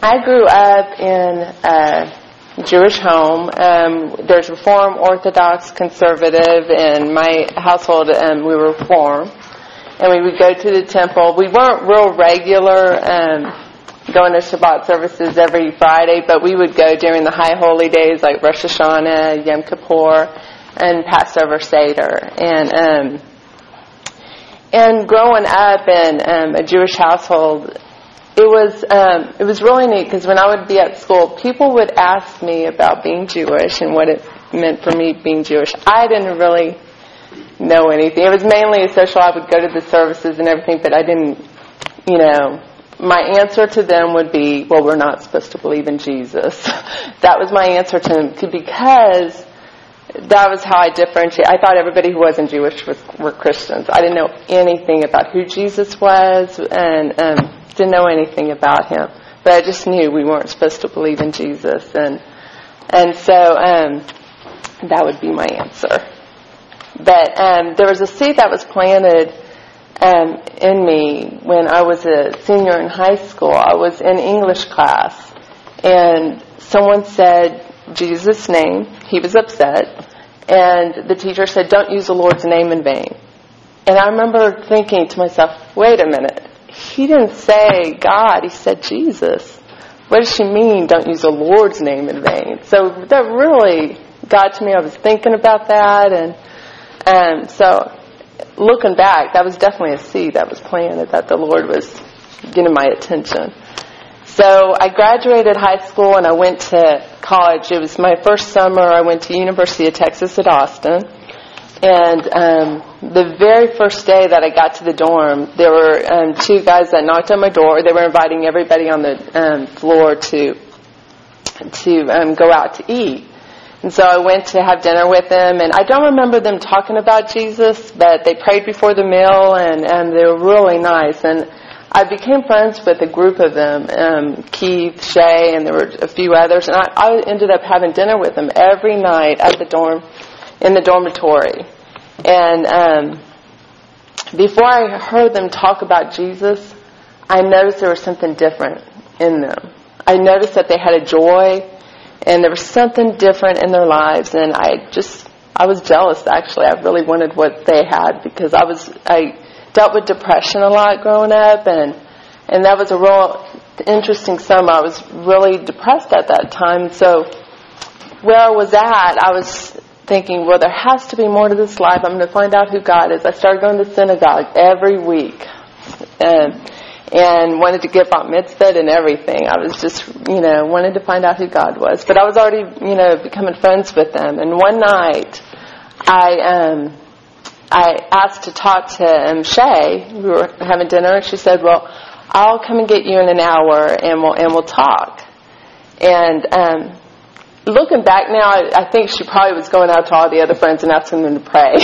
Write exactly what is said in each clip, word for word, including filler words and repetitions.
I grew up in a Jewish home. Um, there's Reform, Orthodox, Conservative. In my household, um, we were Reform. And we would go to the temple. We weren't real regular um, going to Shabbat services every Friday, but we would go during the high holy days like Rosh Hashanah, Yom Kippur, and Passover Seder. And um, and growing up in um, a Jewish household, it was um, it was really neat because when I would be at school, people would ask me about being Jewish and what it meant for me being Jewish. I didn't really know anything. It was mainly a social. I would go to the services and everything, but I didn't, you know, my answer to them would be, well, we're not supposed to believe in Jesus. That was my answer to them because that was how I differentiate. I thought everybody who wasn't Jewish was, were Christians. I didn't know anything about who Jesus was and um, didn't know anything about him. But I just knew we weren't supposed to believe in Jesus. And and so um, that would be my answer. But um, there was a seed that was planted um, in me when I was a senior in high school. I was in English class, and someone said Jesus' name. He was upset, and the teacher said, "Don't use the Lord's name in vain." And I remember thinking to myself, wait a minute. He didn't say God. He said Jesus. What does she mean, don't use the Lord's name in vain? So that really got to me. I was thinking about that, and Um, so, looking back, that was definitely a seed that was planted, that the Lord was getting my attention. So, I graduated high school and I went to college. It was my first summer. I went to University of Texas at Austin. And um, the very first day that I got to the dorm, there were um, two guys that knocked on my door. They were inviting everybody on the um, floor to to um, go out to eat. And so I went to have dinner with them, and I don't remember them talking about Jesus, but they prayed before the meal, and, and they were really nice. And I became friends with a group of them, um, Keith, Shay, and there were a few others. And I, I ended up having dinner with them every night at the dorm, in the dormitory. And um, before I heard them talk about Jesus, I noticed there was something different in them. I noticed that they had a joy. And there was something different in their lives, and I just, I was jealous, actually. I really wanted what they had because I was, I dealt with depression a lot growing up, and and that was a real interesting summer. I was really depressed at that time. So where I was at, I was thinking, well, there has to be more to this life. I'm going to find out who God is. I started going to synagogue every week. And And wanted to get bat mitzvah and everything. I was just, you know, wanted to find out who God was. But I was already, you know, becoming friends with them. And one night, I um, I asked to talk to um, Shay. We were having dinner, and she said, "Well, I'll come and get you in an hour, and we'll and we'll talk." And um, looking back now, I, I think she probably was going out to all the other friends and asking them to pray.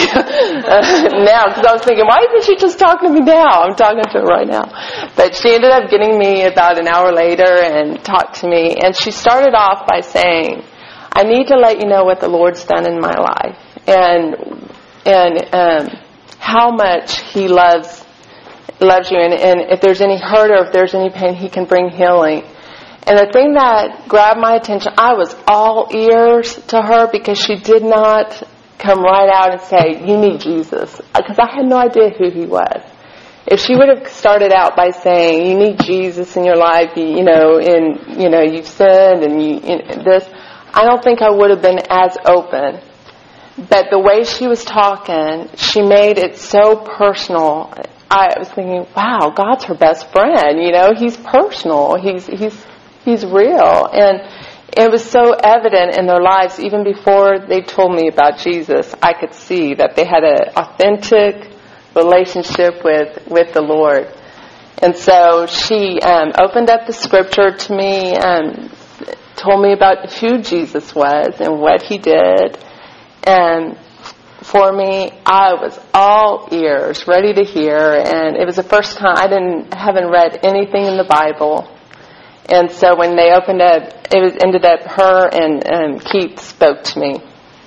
Now, because I was thinking, why isn't she just talking to me now? I'm talking to her right now. But she ended up getting me about an hour later and talked to me. And she started off by saying, I need to let you know what the Lord's done in my life. And and um, how much He loves loves you. And, and if there's any hurt or if there's any pain, He can bring healing. And the thing that grabbed my attention, I was all ears to her because she did not come right out and say, you need Jesus. Because I had no idea who He was. If she would have started out by saying, you need Jesus in your life, you, you know, and, you know, you've sinned and you, you know, this, I don't think I would have been as open. But the way she was talking, she made it so personal. I was thinking, wow, God's her best friend. You know, He's personal. He's, he's, He's real. And it was so evident in their lives, even before they told me about Jesus, I could see that they had an authentic relationship with, with the Lord. And so she um, opened up the scripture to me, and told me about who Jesus was and what He did. And for me, I was all ears, ready to hear. And it was the first time I didn't haven't read anything in the Bible. And so when they opened up, it was ended up her and um, Keith spoke to me.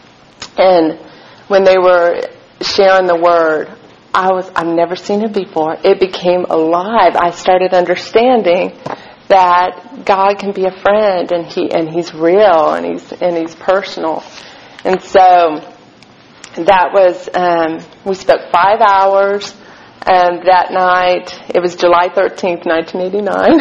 And when they were sharing the word, I was I've never seen it before. It became alive. I started understanding that God can be a friend, and he and He's real, and He's and He's personal. And so that was um, we spoke five hours, and that night it was July thirteenth, nineteen eighty-nine,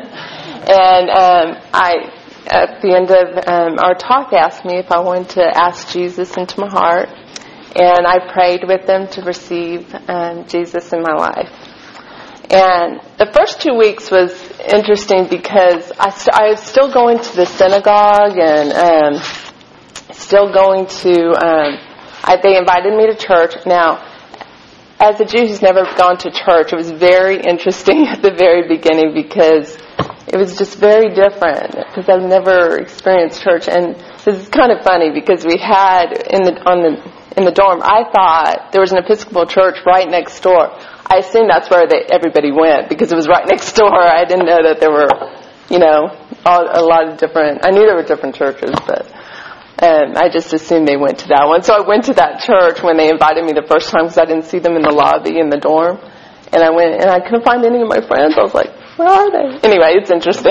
and um, I. At the end of um, our talk, asked me if I wanted to ask Jesus into my heart, and I prayed with them to receive um, Jesus in my life. And the first two weeks was interesting because I, st- I was still going to the synagogue and um, still going to, um, I, they invited me to church. Now, as a Jew who's never gone to church, it was very interesting at the very beginning because it was just very different because I've never experienced church. And this is kind of funny because we had in the on the in the dorm, I thought there was an Episcopal church right next door. I assumed that's where they, everybody went because it was right next door. I didn't know that there were, you know, all, a lot of different. I knew there were different churches, but um, I just assumed they went to that one. So I went to that church when they invited me the first time because I didn't see them in the lobby in the dorm. And I went and I couldn't find any of my friends. I was like, where are they? Anyway, it's interesting.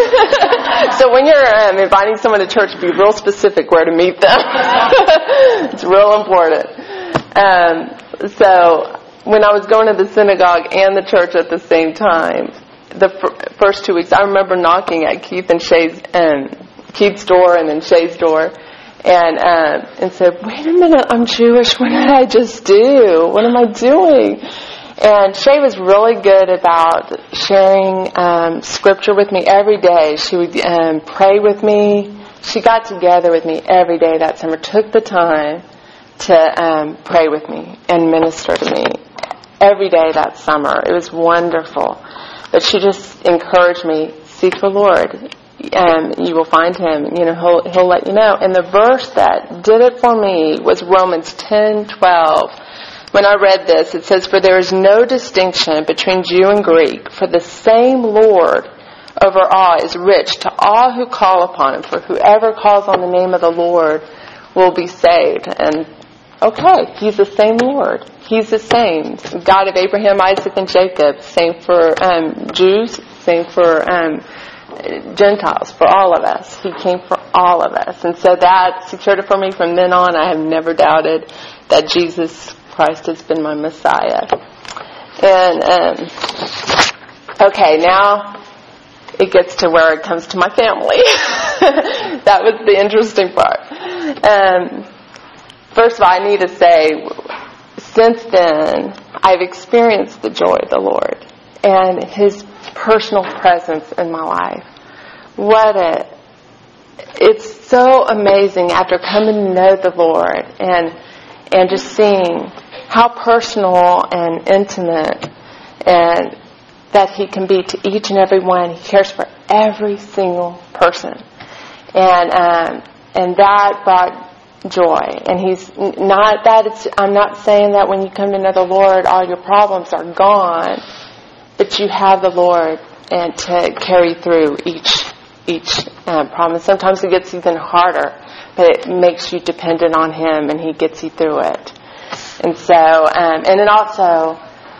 So when you're um, inviting someone to church, be real specific where to meet them. It's real important. Um, so when I was going to the synagogue and the church at the same time, the f- first two weeks, I remember knocking at Keith and Shay's, um, Keith's door and then Shay's door, and um, and said, "Wait a minute, I'm Jewish. What did I just do? What am I doing?" And Shay was really good about sharing um, scripture with me every day. She would um, pray with me. She got together with me every day that summer, took the time to um, pray with me and minister to me every day that summer. It was wonderful. But she just encouraged me, seek the Lord. Um, you will find Him. You know, He'll, He'll let you know. And the verse that did it for me was Romans ten twelve. When I read this, it says, "For there is no distinction between Jew and Greek, for the same Lord over all is rich to all who call upon Him. For whoever calls on the name of the Lord will be saved." And okay, He's the same Lord. He's the same God of Abraham, Isaac, and Jacob. Same for um, Jews, same for um, Gentiles, for all of us. He came for all of us. And so that secured it for me from then on. I have never doubted that Jesus Christ has been my Messiah. And, um, okay, now it gets to where it comes to my family. That was the interesting part. Um, first of all, I need to say, since then, I've experienced the joy of the Lord and His personal presence in my life. What a, it's so amazing after coming to know the Lord and and just seeing how personal and intimate and that He can be to each and every one. He cares for every single person. And um, and that brought joy. And He's not that it's I'm not saying that when you come to know the Lord all your problems are gone, but you have the Lord and to carry through each each uh, problem. Sometimes it gets even harder, but it makes you dependent on Him and He gets you through it. And so, um, and then also,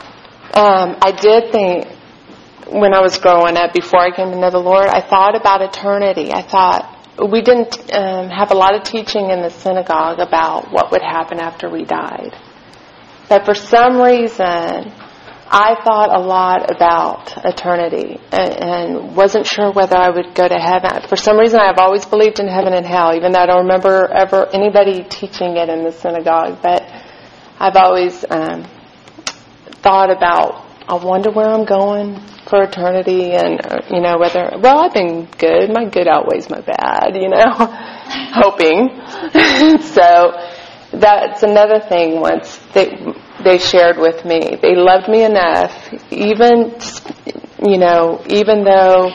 um, I did think when I was growing up, before I came to know the Lord, I thought about eternity. I thought, we didn't um, have a lot of teaching in the synagogue about what would happen after we died. But for some reason, I thought a lot about eternity and, and wasn't sure whether I would go to heaven. For some reason, I've always believed in heaven and hell, even though I don't remember ever anybody teaching it in the synagogue. But I've always um, thought about, I wonder where I'm going for eternity, and uh, you know whether. Well, I've been good. My good outweighs my bad. You know, hoping. So that's another thing. Once they they shared with me, they loved me enough, even you know, even though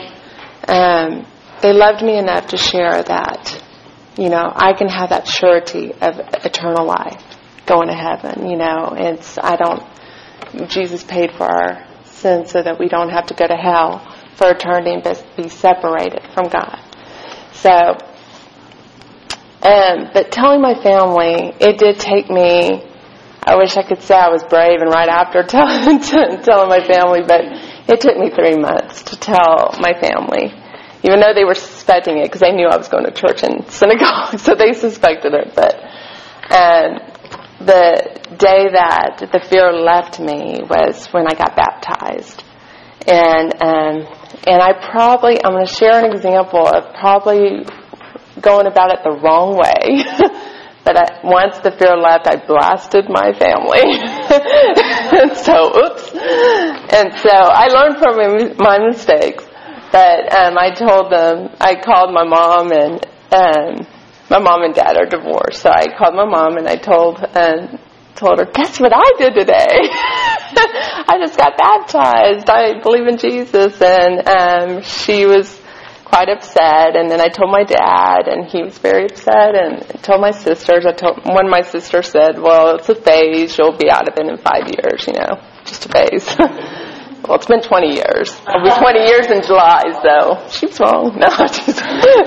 um, they loved me enough to share that, you know, I can have that surety of eternal life, going to heaven. You know, it's I don't. Jesus paid for our sins so that we don't have to go to hell for eternity and be separated from God. So, um, but telling my family, it did take me. I wish I could say I was brave and right after telling, telling my family, but It took me three months to tell my family, even though they were suspecting it, because they knew I was going to church and synagogue, so they suspected it. But um, the day that the fear left me was when I got baptized. And um, and I probably, I'm going to share an example of probably going about it the wrong way. But I, once the fear left, I blasted my family. And so, oops. And so I learned from my mistakes. But um, I told them, I called my mom, and um, my mom and dad are divorced. So I called my mom, and I told um, told her, guess what I did today? I just got baptized. I believe in Jesus. And um, she was quite upset, and then I told my dad, and he was very upset, and told my sisters. I told one of my sisters said, well, it's a phase, you'll be out of it in five years, you know, just a phase. Well, it's been twenty years. It'll be twenty years in July, so she was wrong. No, just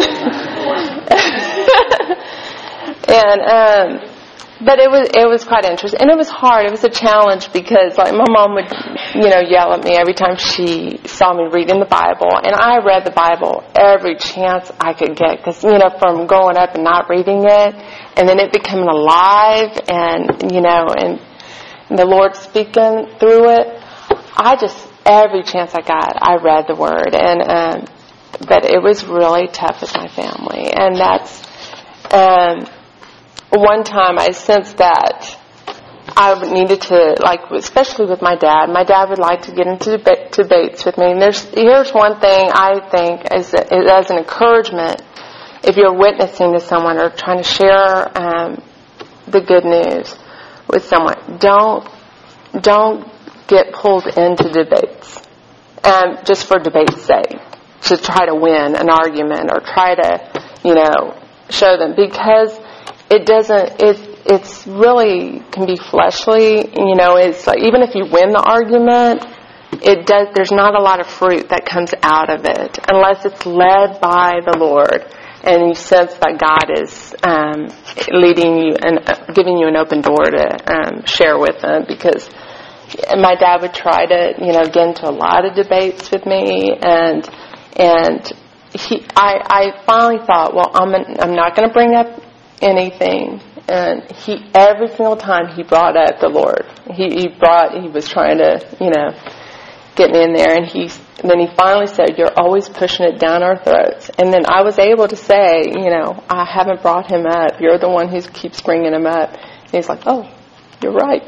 and um But it was it was quite interesting, and it was hard. It was a challenge because, like, my mom would, you know, yell at me every time she saw me reading the Bible, and I read the Bible every chance I could get, because, you know, from growing up and not reading it, and then it becoming alive, and you know, and the Lord speaking through it. I just every chance I got, I read the Word, and um, but it was really tough with my family, and that's. Um, One time I sensed that I needed to, like, especially with my dad, my dad would like to get into deba- debates with me. And there's, here's one thing I think is, is as an encouragement, if you're witnessing to someone or trying to share um, the good news with someone, don't, don't get pulled into debates um, just for debate's sake, to try to win an argument or try to, you know, show them, because it doesn't, it, it's really can be fleshly, you know, it's like, even if you win the argument, it does, there's not a lot of fruit that comes out of it, unless it's led by the Lord, and you sense that God is um, leading you and uh, giving you an open door to um, share with them, because my dad would try to, you know, get into a lot of debates with me, and, and he, I, I finally thought, well, I'm, an, I'm not going to bring up anything, and he every single time he brought up the Lord. He, he brought he was trying to, you know, get me in there, and he and then he finally said, "You're always pushing it down our throats." And then I was able to say, you know, I haven't brought him up. You're the one who keeps bringing him up. And he's like, "Oh, you're right."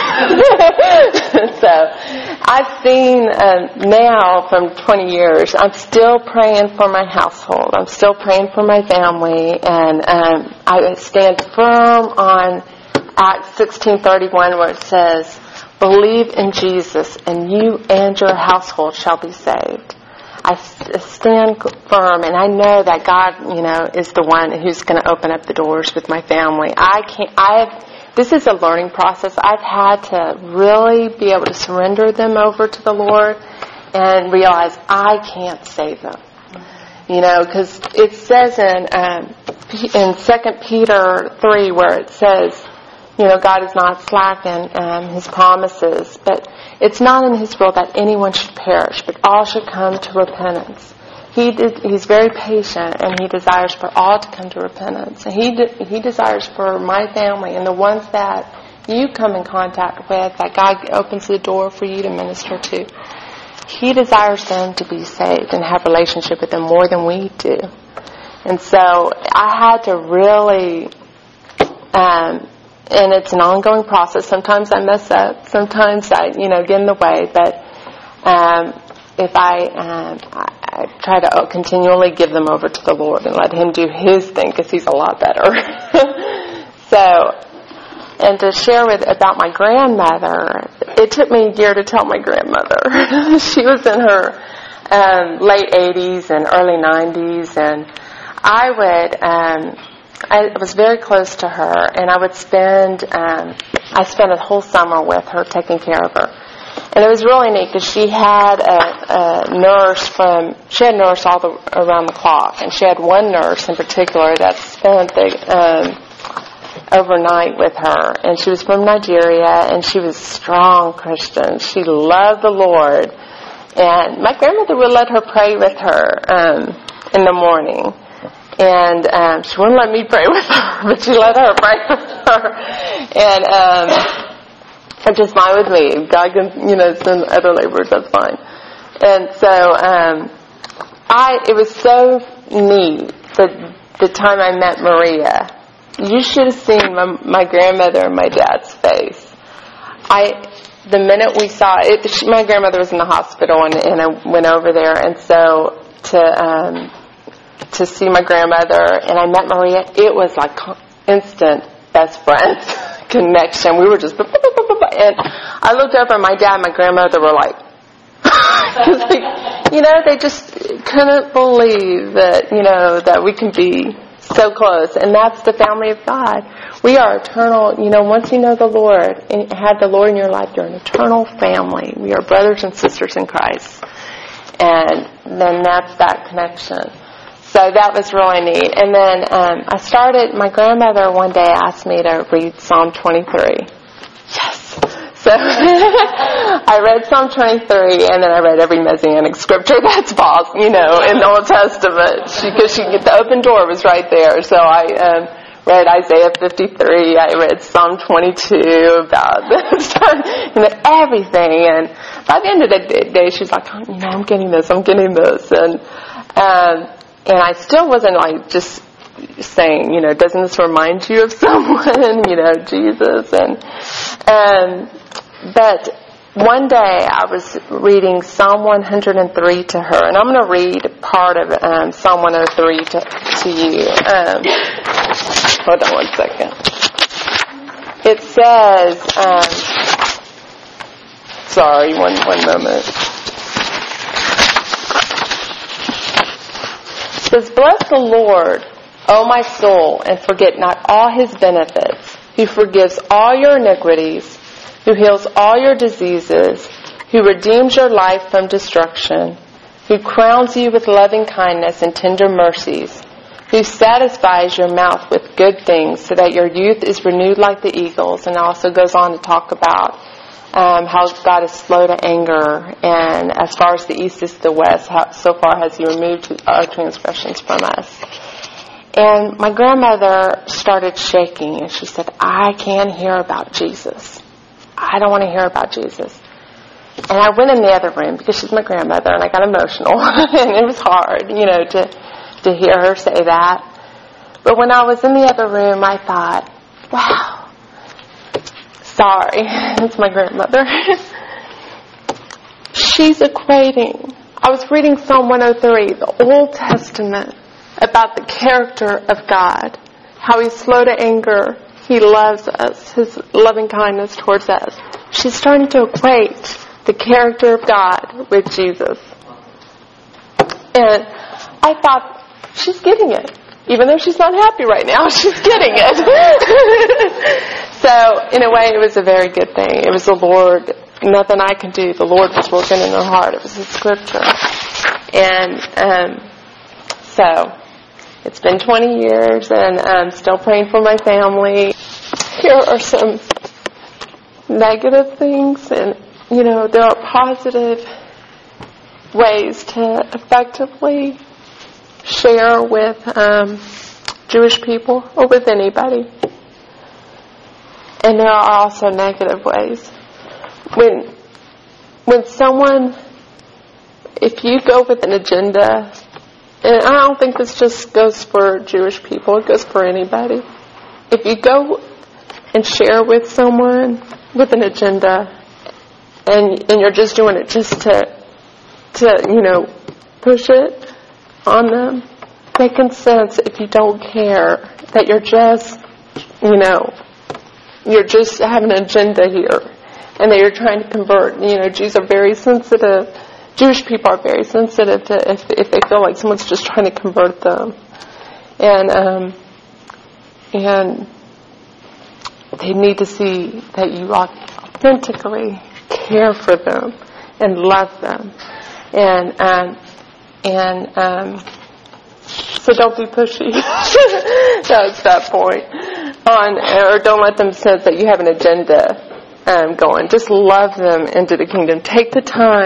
So I've seen um, now from twenty years, I'm still praying for my household. I'm still praying for my family, and um, I stand firm on Acts sixteen thirty-one, where it says, "Believe in Jesus, and you and your household shall be saved." I stand firm, and I know that God, you know, is the one who's going to open up the doors with my family. I can't. I. This is a learning process. I've had to really be able to surrender them over to the Lord and realize I can't save them. You know, because it says in um, in Second Peter three, where it says, you know, God is not slack in um, His promises, but it's not in His will that anyone should perish, but all should come to repentance. He did, He's very patient, and He desires for all to come to repentance. And He de- He desires for my family and the ones that you come in contact with, that God opens the door for you to minister to. He desires them to be saved and have a relationship with Him more than we do. And so I had to really, um, and it's an ongoing process. Sometimes I mess up. Sometimes I, you know, get in the way. But um, if I, um, I, I try to continually give them over to the Lord and let Him do His thing, because He's a lot better. So, and to share with about my grandmother, it took me a year to tell my grandmother. She was in her um, late eighties and early nineties, and I would, um, I was very close to her, and I would spend, um, I spent a whole summer with her taking care of her. And it was really neat, because she had a, a nurse from, she had a nurse all the, around the clock, and she had one nurse in particular that spent the, um, overnight with her, and she was from Nigeria, and she was a strong Christian. She loved the Lord, And my grandmother would let her pray with her um, in the morning. And um, she wouldn't let me pray with her, but she let her pray with her. And um, it's just fine with me. God can, you know, send other laborers, that's fine. And so um, I, it was so neat that the time I met Maria. You should have seen my, my grandmother and my dad's face. I, the minute we saw it, she, my grandmother was in the hospital, and, and I went over there, and so to um, to see my grandmother, and I met Maria. It was like instant best friends connection. We were just, and I looked over, and my dad and my grandmother were like, they, you know, they just couldn't believe that, you know, that we can be so close. And that's the family of God. We are eternal. You know, once you know the Lord and had the Lord in your life, you're an eternal family. We are brothers and sisters in Christ. And then that's that connection. So that was really neat. And then um, I started, my grandmother one day asked me to read Psalm twenty-three. Yes. So I read Psalm twenty-three, and then I read every Messianic scripture that's possible, you know, in the Old Testament. Because she, she, the open door was right there. So I um, read Isaiah fifty-three. I read Psalm twenty-two about this, you know, everything. And by the end of the day, she's like, oh, you know, I'm getting this, I'm getting this. And um, and I still wasn't like just saying, you know, doesn't this remind you of someone, you know, Jesus? And um, but one day I was reading Psalm one hundred three to her, and I'm going to read part of um, Psalm one hundred three to, to you. Um, hold on one second. It says, um, sorry, one one moment. It says, bless the Lord, O my soul, and forget not all his benefits, who forgives all your iniquities, who heals all your diseases, who redeems your life from destruction, who crowns you with loving kindness and tender mercies, who satisfies your mouth with good things so that your youth is renewed like the eagles. And also goes on to talk about um, how God is slow to anger, and as far as the east is to the west, how, so far has he removed our transgressions from us. And my grandmother started shaking, and she said, I can't hear about Jesus. I don't want to hear about Jesus. And I went in the other room because she's my grandmother, and I got emotional. And it was hard, you know, to, to hear her say that. But when I was in the other room, I thought, wow, sorry, it's my grandmother. She's equating. I was reading Psalm one oh three, the Old Testament, about the character of God, how he's slow to anger, he loves us, his loving kindness towards us. She's starting to equate the character of God with Jesus. And I thought, she's getting it. Even though she's not happy right now, she's getting it. So, in a way, it was a very good thing. It was the Lord, nothing I can do. The Lord was working in her heart. It was His scripture. And um, so, it's been twenty years, and I'm still praying for my family. Here are some negative things, and, you know, there are positive ways to effectively share with um, Jewish people or with anybody. And there are also negative ways. When when someone, if you go with an agenda, and I don't think this just goes for Jewish people, it goes for anybody. If you go and share with someone with an agenda, and and you're just doing it just to to, you know, push it on them, they can sense if you don't care that you're just, you know, you're just having an agenda here, and that you're trying to convert. You know, Jews are very sensitive. Jewish people are very sensitive to if if they feel like someone's just trying to convert them, and um, and they need to see that you authentically care for them and love them, and um, and um, so don't be pushy. That's that point. On or don't let them sense that you have an agenda um, going. Just love them into the kingdom. Take the time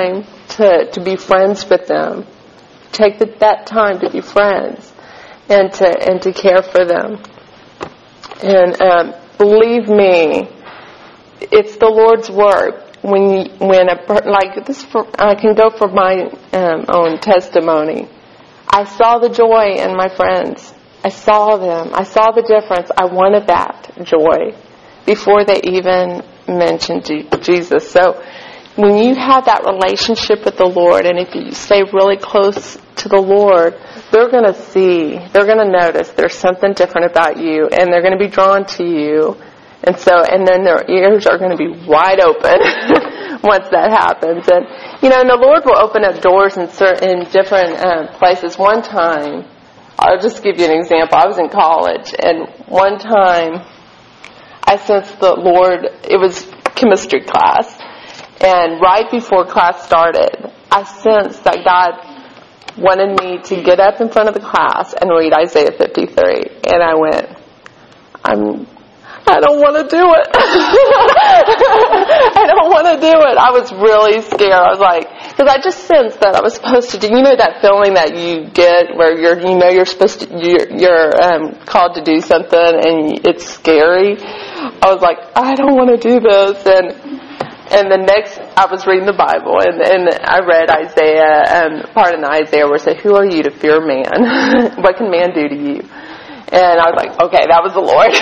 to, to be friends with them. Take the, that time to be friends and to and to care for them. And um, believe me, it's the Lord's work. When you, when a like this, for, I can go for my um, own testimony. I saw the joy in my friends. I saw them. I saw the difference. I wanted that joy before they even mentioned Jesus. So when you have that relationship with the Lord, and if you stay really close to the Lord, they're going to see, they're going to notice there's something different about you, and they're going to be drawn to you. And so, and then their ears are going to be wide open once that happens. And, you know, and the Lord will open up doors in certain, in different uh, places. One time, I'll just give you an example. I was in college, and one time I sensed the Lord, it was chemistry class, and right before class started, I sensed that God wanted me to get up in front of the class and read Isaiah fifty-three. And I went, I'm... I don't want to do it. I don't want to do it. I was really scared. I was like, because I just sensed that I was supposed to do, you know that feeling that you get where you're, you know you're supposed to, you're, you're um, called to do something and it's scary. I was like, I don't want to do this. And and the next, I was reading the Bible, and, and I read Isaiah, um, part in Isaiah where it said, who are you to fear man? What can man do to you? And I was like, okay, that was the Lord.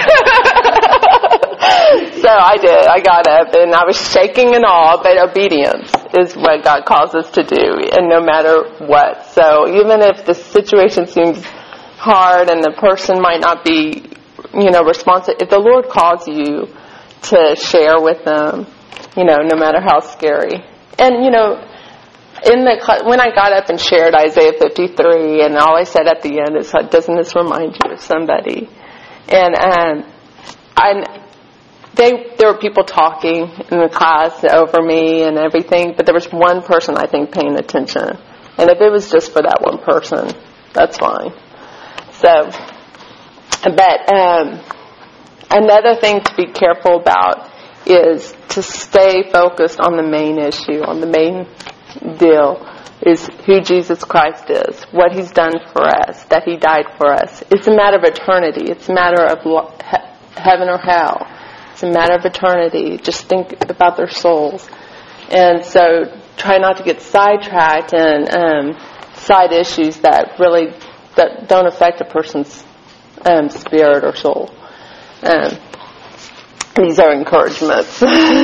So I did. I got up, and I was shaking and all, but obedience is what God calls us to do, and no matter what. So even if the situation seems hard and the person might not be, you know, responsive, if the Lord calls you to share with them, you know, no matter how scary. And, you know, In the when I got up and shared Isaiah fifty-three, and all I said at the end is, "Doesn't this remind you of somebody?" And um, I, they there were people talking in the class over me and everything, but there was one person I think paying attention, and if it was just for that one person, that's fine. So, but um, another thing to be careful about is to stay focused on the main issue, on the main deal is who Jesus Christ is, what He's done for us, that He died for us. It's a matter of eternity. It's a matter of lo- he- heaven or hell. It's a matter of eternity. Just think about their souls. And so try not to get sidetracked in um, side issues that really that don't affect a person's um, spirit or soul. Um, these are encouragements.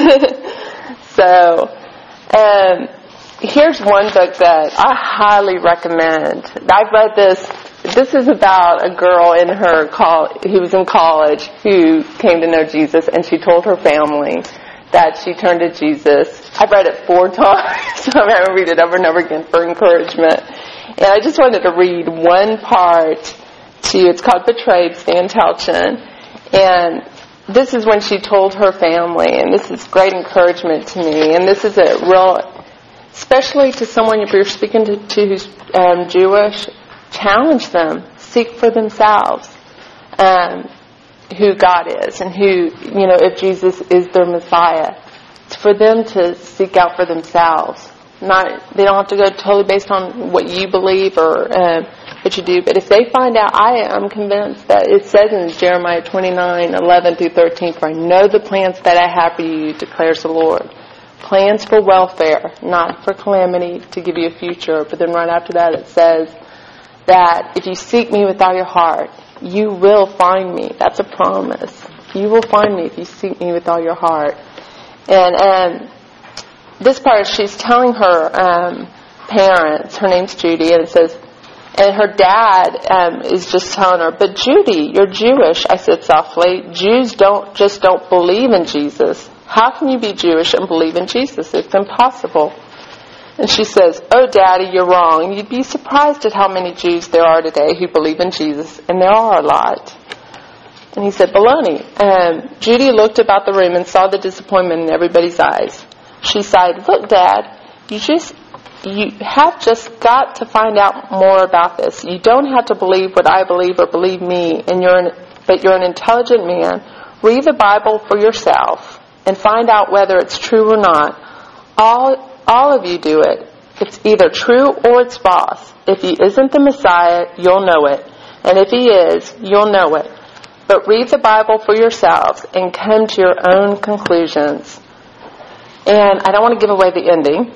So, um, here's one book that I highly recommend. I've read this. This is about a girl in her col- who was in college who came to know Jesus, and she told her family that she turned to Jesus. I've read it four times, so I'm going to read it over and over again for encouragement. And I just wanted to read one part to you. It's called Betrayed, Stan Telchin. And this is when she told her family, and this is great encouragement to me. And this is a real, especially to someone if you're speaking to, to who's um, Jewish, challenge them, seek for themselves um, who God is and who, you know, if Jesus is their Messiah. It's for them to seek out for themselves. Not, they don't have to go totally based on what you believe or uh, what you do. But if they find out, I am convinced that it says in Jeremiah twenty-nine, eleven through thirteen, for I know the plans that I have for you, declares the Lord. Plans for welfare, not for calamity, to give you a future. But then right after that it says that if you seek me with all your heart, you will find me. That's a promise. You will find me if you seek me with all your heart. And um, this part, she's telling her um, parents, her name's Judy, and it says, and her dad um, is just telling her, but Judy, you're Jewish, I said softly. Jews don't just don't believe in Jesus. How can you be Jewish and believe in Jesus? It's impossible. And she says, oh, Daddy, you're wrong. You'd be surprised at how many Jews there are today who believe in Jesus, and there are a lot. And he said, baloney. Um, Judy looked about the room and saw the disappointment in everybody's eyes. She sighed, look, Dad, you just, you have just got to find out more about this. You don't have to believe what I believe or believe me, and you're an, but you're an intelligent man. Read the Bible for yourself and find out whether it's true or not. All all of you do it. It's either true or it's false. If he isn't the Messiah, you'll know it. And if he is, you'll know it. But read the Bible for yourselves and come to your own conclusions. And I don't want to give away the ending,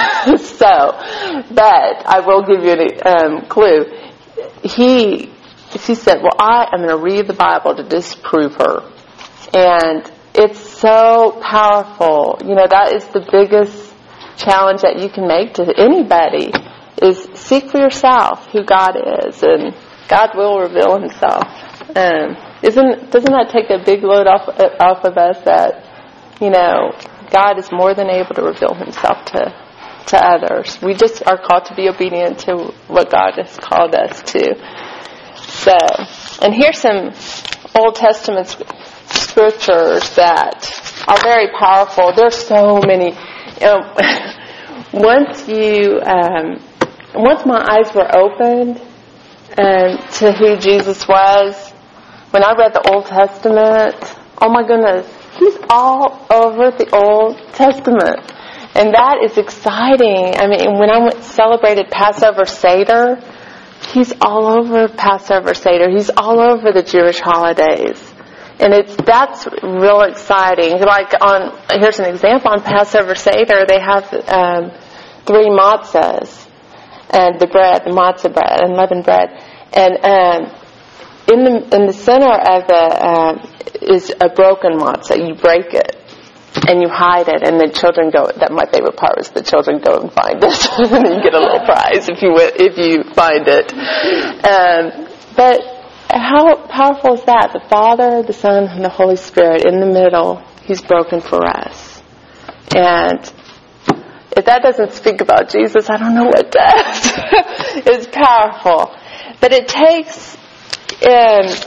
so, but I will give you a um, clue. He, she said, well, I am going to read the Bible to disprove her. And it's so powerful. You know, that is the biggest challenge that you can make to anybody, is seek for yourself who God is, and God will reveal himself. Um, isn't, doesn't that take a big load off, off of us that, you know, God is more than able to reveal himself to to others. We just are called to be obedient to what God has called us to. So, and here's some Old Testament scriptures that are very powerful. There's so many. You know, once you, um, once my eyes were opened um, to who Jesus was, when I read the Old Testament, oh my goodness, he's all over the Old Testament. And that is exciting. I mean, when I went celebrated Passover Seder, he's all over Passover Seder. He's all over the Jewish holidays. And it's that's real exciting. Like on, here's an example, on Passover Seder, they have um, three matzahs, and the bread, the matzah bread, unleavened bread. And um, in the in the center of the um, is a broken matzah. You break it and you hide it, and the children go. That my favorite part was the children go and find it, and you get a little prize if you if you find it. Um, but how powerful is that? The Father, the Son, and the Holy Spirit in the middle. He's broken for us, and if that doesn't speak about Jesus, I don't know what does. It's powerful, but it takes. Um,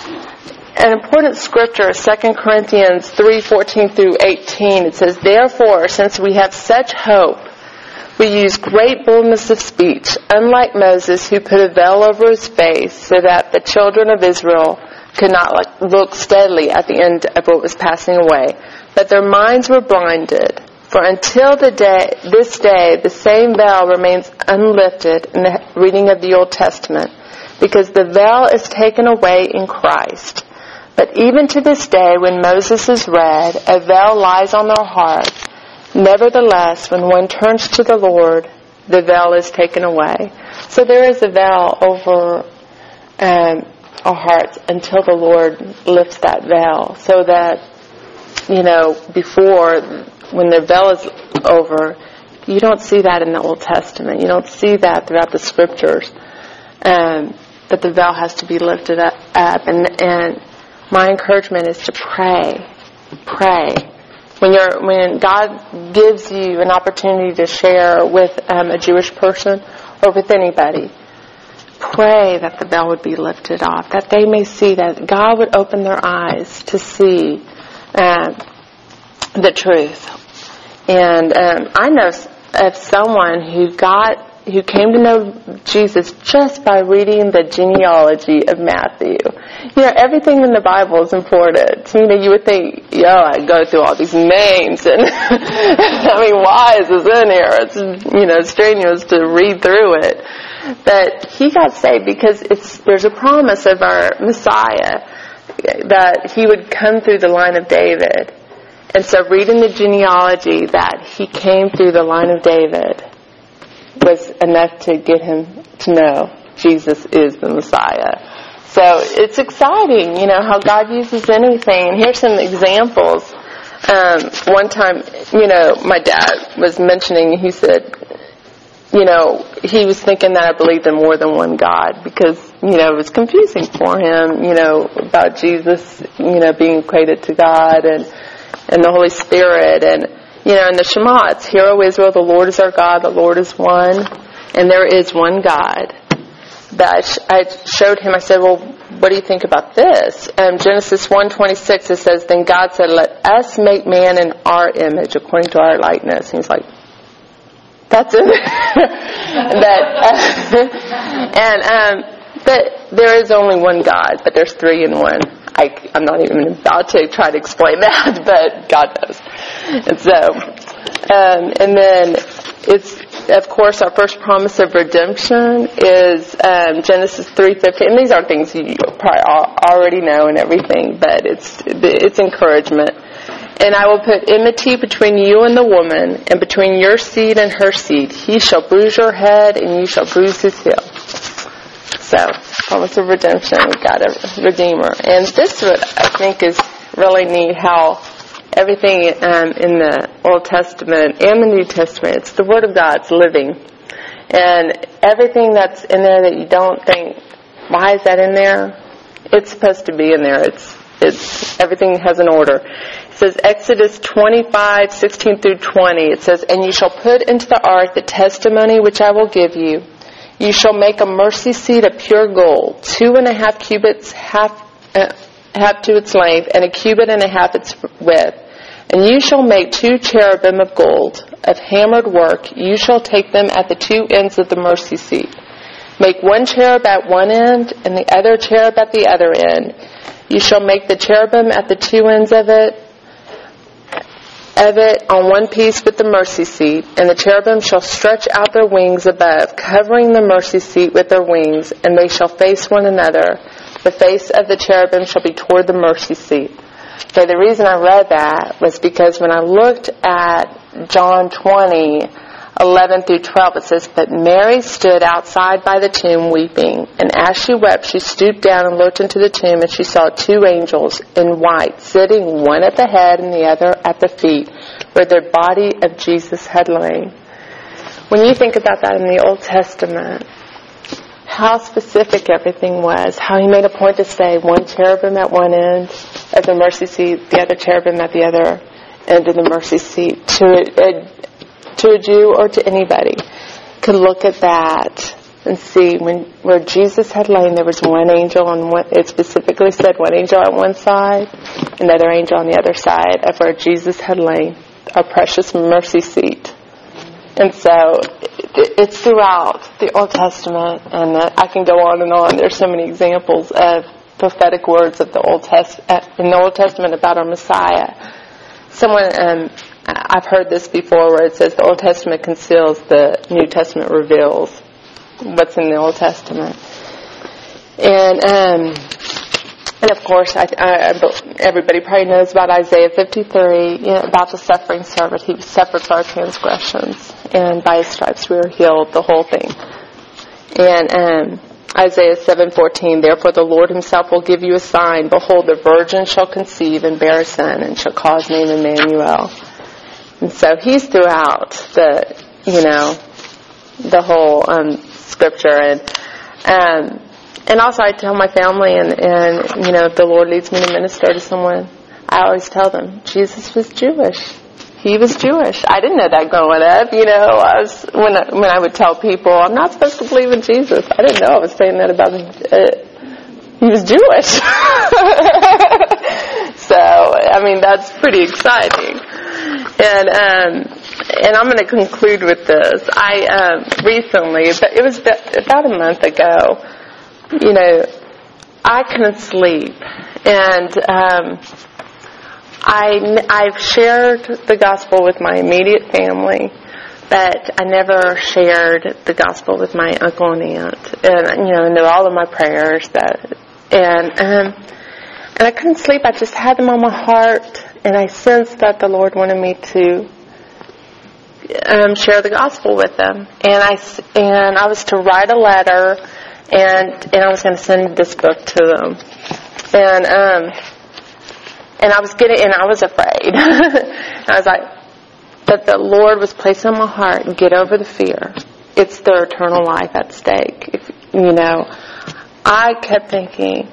An important scripture, Second Corinthians three fourteen through eighteen, it says, "Therefore, since we have such hope, we use great boldness of speech, unlike Moses, who put a veil over his face so that the children of Israel could not like, look steadily at the end of what was passing away, but their minds were blinded. For until the day, this day, the same veil remains unlifted in the reading of the Old Testament, because the veil is taken away in Christ. But even to this day, when Moses is read, a veil lies on their hearts. Nevertheless, when one turns to the Lord, the veil is taken away." So there is a veil over um, our hearts until the Lord lifts that veil. So that, you know, before, when the veil is over, you don't see that in the Old Testament. You don't see that throughout the Scriptures. Um, but the veil has to be lifted up. And, and my encouragement is to pray. Pray. When you're, when God gives you an opportunity to share with um, a Jewish person or with anybody, pray that the veil would be lifted off, that they may see, that God would open their eyes to see um, the truth. And um, I know of someone who got who came to know Jesus just by reading the genealogy of Matthew. You know, everything in the Bible is important. You know, you would think, yo, I go through all these names, and I mean, why is this in here? It's, you know, strenuous to read through it. But he got saved because it's there's a promise of our Messiah that he would come through the line of David. And so reading the genealogy that he came through the line of David was enough to get him to know Jesus is the Messiah. So it's exciting, you know, how God uses anything. And here's some examples. Um, one time, you know, my dad was mentioning, he said, you know, he was thinking that I believed in more than one God because, you know, it was confusing for him, you know, about Jesus, you know, being equated to God and, and the Holy Spirit. And you know, in the Shema, it's, "Hear, O Israel, the Lord is our God, the Lord is one, and there is one God." That I showed him, I said, well, what do you think about this? Um, Genesis one twenty-six, it says, "Then God said, let us make man in our image, according to our likeness." And he's like, that's it. that, uh, and, um, but there is only one God, but there's three in one. I, I'm not even about to try to explain that, but God knows. And so, Um, and then it's, of course, our first promise of redemption is um, Genesis three fifteen. And these are things you probably already know and everything, but it's it's encouragement. And I will put enmity between you and the woman, and between your seed and her seed. He shall bruise your head, and you shall bruise his heel. So, promise of redemption. We've got a redeemer. And this, what I think, is really neat, how everything um, in the Old Testament and the New Testament, it's the Word of God, it's living. And everything that's in there that you don't think, why is that in there? It's supposed to be in there. It's it's everything has an order. It says Exodus twenty-five, sixteen through twenty. It says, and you shall put into the ark the testimony which I will give you. You shall make a mercy seat of pure gold, two and a half cubits, half uh, half to its length, and a cubit and a half its width. And you shall make two cherubim of gold, of hammered work. You shall take them at the two ends of the mercy seat. Make one cherub at one end, and the other cherub at the other end. You shall make the cherubim at the two ends of it, of it on one piece with the mercy seat, and the cherubim shall stretch out their wings above, covering the mercy seat with their wings, and they shall face one another. The face of the cherubim shall be toward the mercy seat. Okay, the reason I read that was because when I looked at John twenty, eleven through twelve, it says, but Mary stood outside by the tomb weeping, and as she wept, she stooped down and looked into the tomb, and she saw two angels in white, sitting one at the head and the other at the feet, where the body of Jesus had lain. When you think about that in the Old Testament, how specific everything was, how he made a point to say one cherubim at one end of the mercy seat, the other cherubim at the other end of the mercy seat. To a, to a Jew or to anybody could look at that and see when where Jesus had lain, there was one angel on one, it specifically said one angel on one side, another angel on the other side of where Jesus had lain, our precious mercy seat. And so it's throughout the Old Testament, and I can go on and on. There's so many examples of prophetic words of the Old Test in the Old Testament about our Messiah. Someone, um, I've heard this before, where it says the Old Testament conceals, the New Testament reveals what's in the Old Testament. And um, and of course, I, I, everybody probably knows about Isaiah fifty-three, you know, about the suffering servant. He suffered for our transgressions, and by his stripes we are healed, the whole thing. And um, Isaiah seven fourteen, therefore the Lord himself will give you a sign. Behold, the virgin shall conceive and bear a son, and shall call his name Emmanuel. And so he's throughout the, you know, the whole um, scripture. And um, and also I tell my family, and, and, you know, if the Lord leads me to minister to someone, I always tell them, Jesus was Jewish. He was Jewish. I didn't know that growing up, you know. I was when I, when I would tell people, I'm not supposed to believe in Jesus. I didn't know I was saying that about uh, he was Jewish. So, I mean, that's pretty exciting. And um, and I'm going to conclude with this. I um, recently, but it was about a month ago, you know, I couldn't sleep, and um, I, I've shared the gospel with my immediate family, but I never shared the gospel with my uncle and aunt, and, you know, and they're all of my prayers, that, and, um, and I couldn't sleep. I just had them on my heart, and I sensed that the Lord wanted me to um, share the gospel with them, and I, and I was to write a letter, and, and I was going to send this book to them, and, um, And I was getting, and I was afraid. I was like, that the Lord was placing on my heart, and get over the fear. It's their eternal life at stake. If, you know, I kept thinking,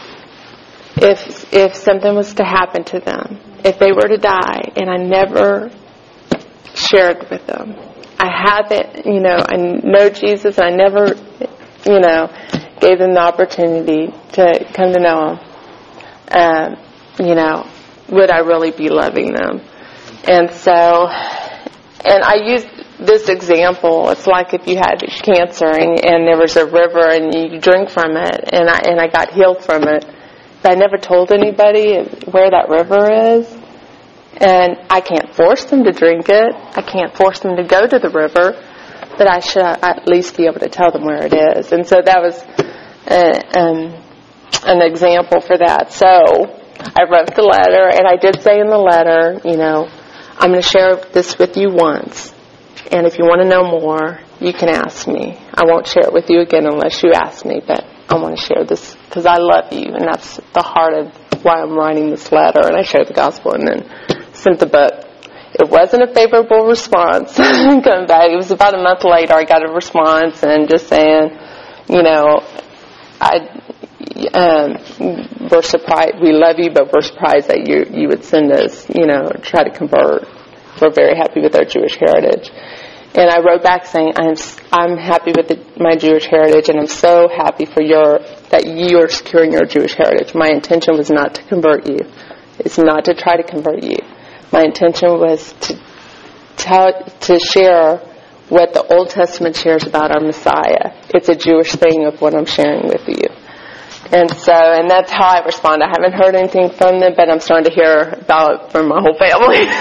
if if something was to happen to them, if they were to die, and I never shared with them, I haven't, you know, I know Jesus, and I never, you know, gave them the opportunity to come to know Him. Um, you know, would I really be loving them? And so, and I used this example. It's like if you had cancer and, and there was a river and you drink from it, and I and I got healed from it, but I never told anybody where that river is. And I can't force them to drink it. I can't force them to go to the river, but I should at least be able to tell them where it is. And so that was uh, um, an example for that. So I wrote the letter, and I did say in the letter, you know, I'm going to share this with you once, and if you want to know more, you can ask me. I won't share it with you again unless you ask me, but I want to share this because I love you, and that's the heart of why I'm writing this letter. And I shared the gospel and then sent the book. It wasn't a favorable response coming back. It was about a month later I got a response and just saying, you know, I um, we're surprised, we love you, but we're surprised that you you would send us, you know, try to convert. We're very happy with our Jewish heritage. And I wrote back saying, I'm I'm happy with the, my Jewish heritage, and I'm so happy for your that you are securing your Jewish heritage. My intention was not to convert you. It's not to try to convert you. My intention was to tell, to share what the Old Testament shares about our Messiah. It's a Jewish thing of what I'm sharing with you. And so, and that's how I respond. I haven't heard anything from them, but I'm starting to hear about it from my whole family.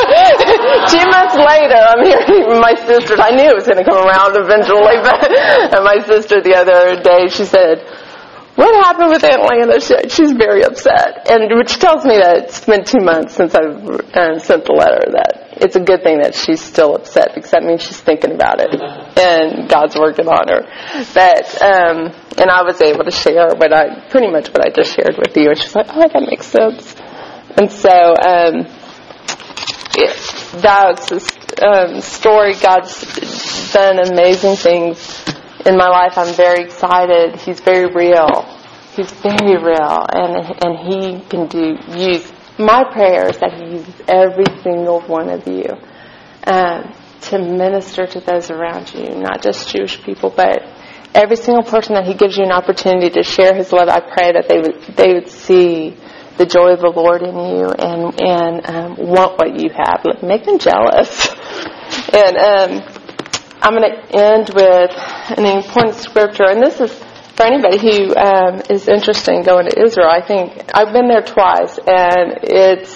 Two months later, I'm hearing my sister. I knew it was going to come around eventually, but and my sister the other day, she said, what happened with Aunt Lana? She, she's very upset, and which tells me that it's been two months since I've uh, sent the letter. That it's a good thing that she's still upset, because that means she's thinking about it, and God's working on her. But um, and I was able to share what I pretty much what I just shared with you, and she's like, "Oh, that makes sense." And so um, it, that's the um, story. God's done amazing things in my life. I'm very excited. He's very real. He's very real, and and He can do use my prayers that He uses every single one of you um, to minister to those around you, not just Jewish people, but every single person that He gives you an opportunity to share His love. I pray that they would they would see the joy of the Lord in you and and um, want what you have. Make them jealous. And um, I'm going to end with an important scripture, and this is for anybody who um, is interested in going to Israel. I think I've been there twice, and it's,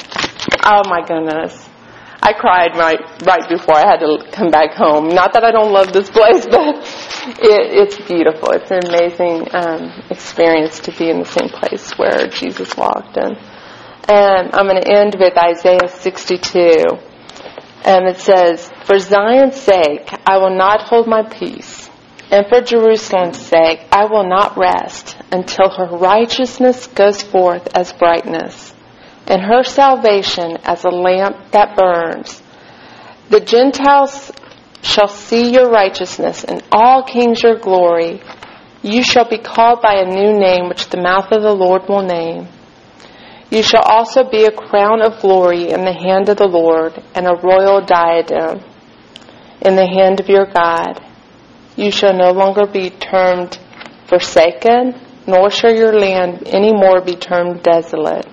oh my goodness. I cried right right before I had to come back home. Not that I don't love this place, but it, it's beautiful. It's an amazing um, experience to be in the same place where Jesus walked. And, and I'm going to end with Isaiah sixty-two. And it says, for Zion's sake, I will not hold my peace. And for Jerusalem's sake, I will not rest until her righteousness goes forth as brightness, and her salvation as a lamp that burns. The Gentiles shall see your righteousness, and all kings your glory. You shall be called by a new name which the mouth of the Lord will name. You shall also be a crown of glory in the hand of the Lord, and a royal diadem in the hand of your God. You shall no longer be termed forsaken, nor shall your land any more be termed desolate.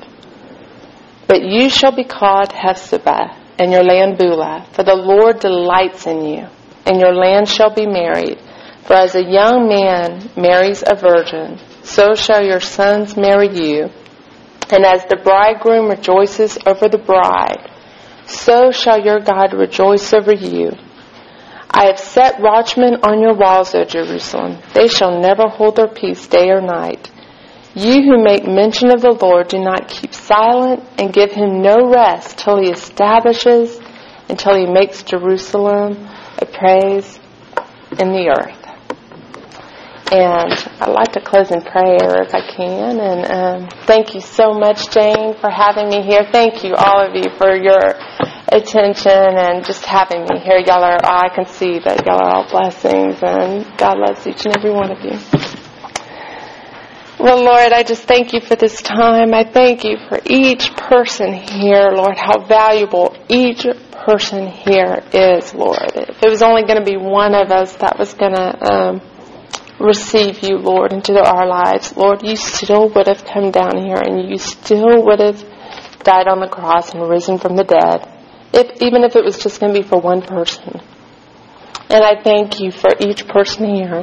But you shall be called Hephzibah, and your land Beulah, for the Lord delights in you, and your land shall be married. For as a young man marries a virgin, so shall your sons marry you. And as the bridegroom rejoices over the bride, so shall your God rejoice over you. I have set watchmen on your walls, O Jerusalem. They shall never hold their peace day or night. You who make mention of the Lord, do not keep silent, and give Him no rest till He establishes, until He makes Jerusalem a praise in the earth. And I'd like to close in prayer if I can. And um, thank you so much, Jane, for having me here. Thank you, all of you, for your attention and just having me here. Y'all are, I can see that y'all are all blessings, and God loves each and every one of you. Well, Lord, I just thank you for this time. I thank you for each person here, Lord, how valuable each person here is, Lord. If it was only going to be one of us that was going to um, receive you, Lord, into our lives, Lord, you still would have come down here, and you still would have died on the cross and risen from the dead, if even if it was just going to be for one person. And I thank you for each person here,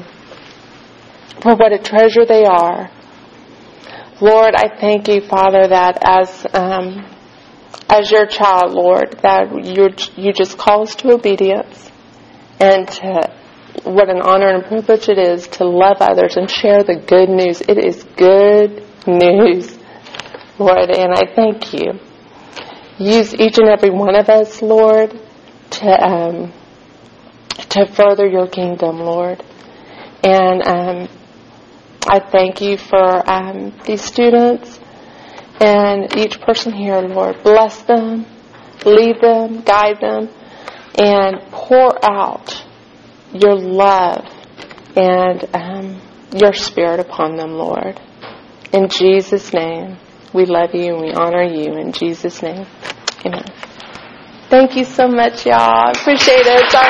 for what a treasure they are. Lord, I thank you, Father, that as um, as your child, Lord, that you you just call us to obedience, and to what an honor and a privilege it is to love others and share the good news. It is good news, Lord, and I thank you. Use each and every one of us, Lord, to um, to further your kingdom, Lord. And um, I thank you for um, these students and each person here, Lord. Bless them, lead them, guide them, and pour out your love and um, your Spirit upon them, Lord. In Jesus' name, we love you and we honor you. In Jesus' name, amen. Thank you so much, y'all. I appreciate it. Sorry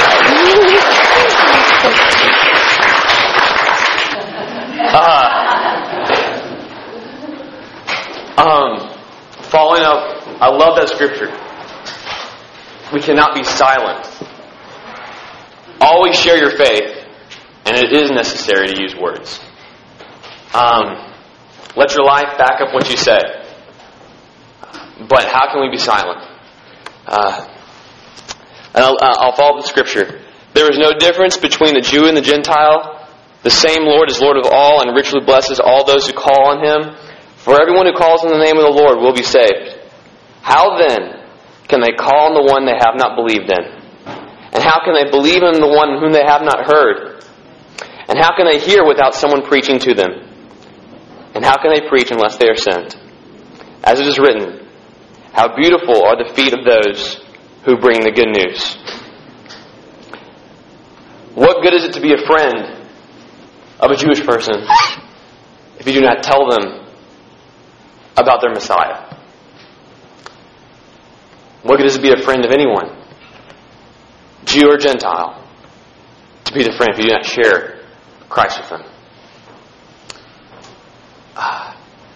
uh, um, following up, I love that scripture. We cannot be silent. Always share your faith, and it is necessary to use words. Um, let your life back up what you say. But how can we be silent? Uh, and I'll, I'll follow the scripture. There is no difference between the Jew and the Gentile. The same Lord is Lord of all and richly blesses all those who call on Him. For everyone who calls on the name of the Lord will be saved. How then can they call on the one they have not believed in? And how can they believe in the one whom they have not heard? And how can they hear without someone preaching to them? And how can they preach unless they are sent? As it is written, how beautiful are the feet of those who bring the good news. What good is it to be a friend of a Jewish person if you do not tell them about their Messiah? What good is it to be a friend of anyone, Jew or Gentile, to be the friend if you do not share Christ with them? Uh,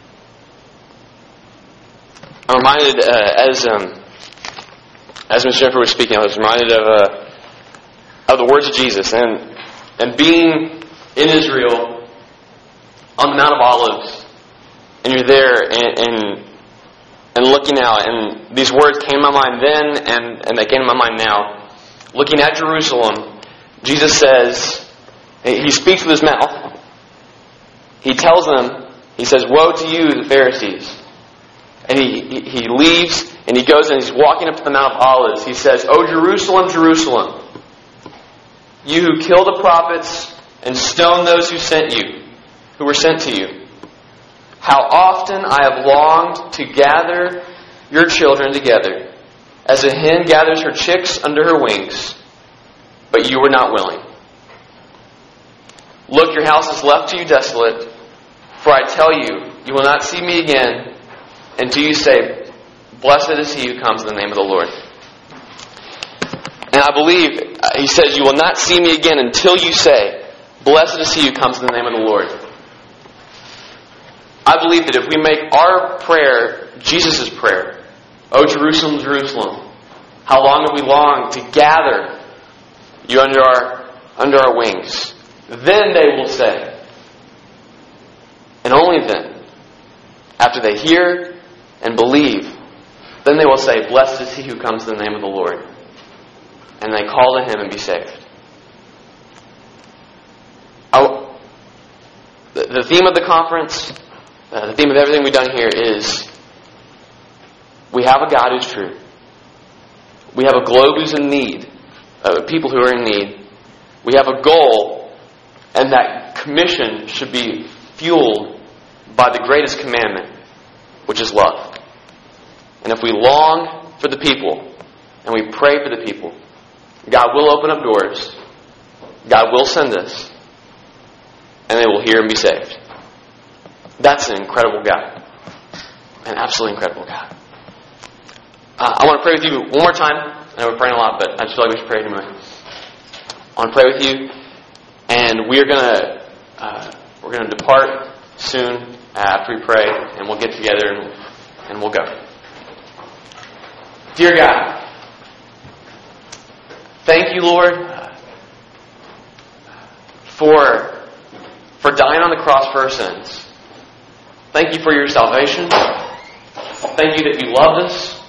I'm reminded, uh, as um, as Miz Jennifer was speaking, I was reminded of uh, of the words of Jesus, and and being in Israel on the Mount of Olives, and you're there, and and, and looking out, and these words came to my mind then, and, and they came to my mind now. Looking at Jerusalem, Jesus says, He speaks with His mouth. He tells them, He says, "Woe to you, the Pharisees." And he, he, he leaves, and he goes and he's walking up to the Mount of Olives. He says, "O Jerusalem, Jerusalem, you who kill the prophets and stone those who sent you, who were sent to you. How often I have longed to gather your children together, as a hen gathers her chicks under her wings, but you were not willing. Look, your house is left to you desolate, for I tell you, you will not see me again until you say, blessed is he who comes in the name of the Lord." And I believe, he says, you will not see me again until you say, blessed is he who comes in the name of the Lord. I believe that if we make our prayer Jesus' prayer, "O Jerusalem, Jerusalem, how long have we longed to gather you under our under our wings?" Then they will say, and only then, after they hear and believe, then they will say, "Blessed is he who comes in the name of the Lord." And they call to him and be saved. I, the, the theme of the conference, uh, the theme of everything we've done here is, we have a God who's true. We have a globe who's in need, uh, people who are in need. We have a goal, and that commission should be fueled by the greatest commandment, which is love. And if we long for the people, and we pray for the people, God will open up doors. God will send us. And they will hear and be saved. That's an incredible God. An absolutely incredible God. Uh, I want to pray with you one more time. I know we're praying a lot, but I just feel like we should pray anyway. I want to pray with you. And we're going to uh, we're going to depart soon after we pray. And we'll get together and, and we'll go. Dear God, thank you, Lord, for, for dying on the cross for our sins. Thank you for your salvation. Thank you that you loved us.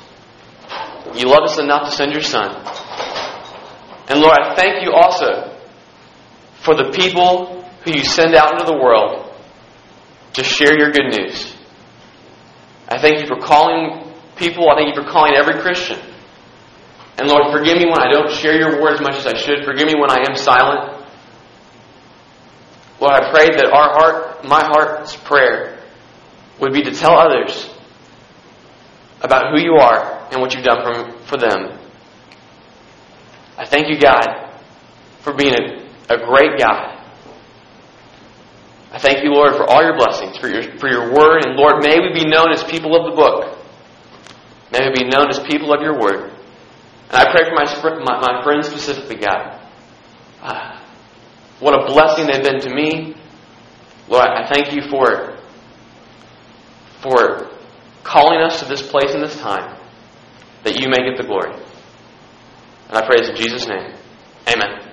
You love us enough to send your Son. And Lord, I thank you also for the people who you send out into the world to share your good news. I thank you for calling people. I thank you for calling every Christian. And Lord, forgive me when I don't share your word as much as I should. Forgive me when I am silent. Lord, I pray that our heart, my heart's prayer, would be to tell others about who you are and what you've done for, for them. I thank you, God, for being a, a great God. I thank you, Lord, for all your blessings, for your for your word. And Lord, may we be known as people of the book. May we be known as people of your word. And I pray for my my, my friends specifically, God. Uh, what a blessing they've been to me. Lord, I thank you for, for calling us to this place and this time, that you may get the glory. And I pray this in Jesus' name. Amen.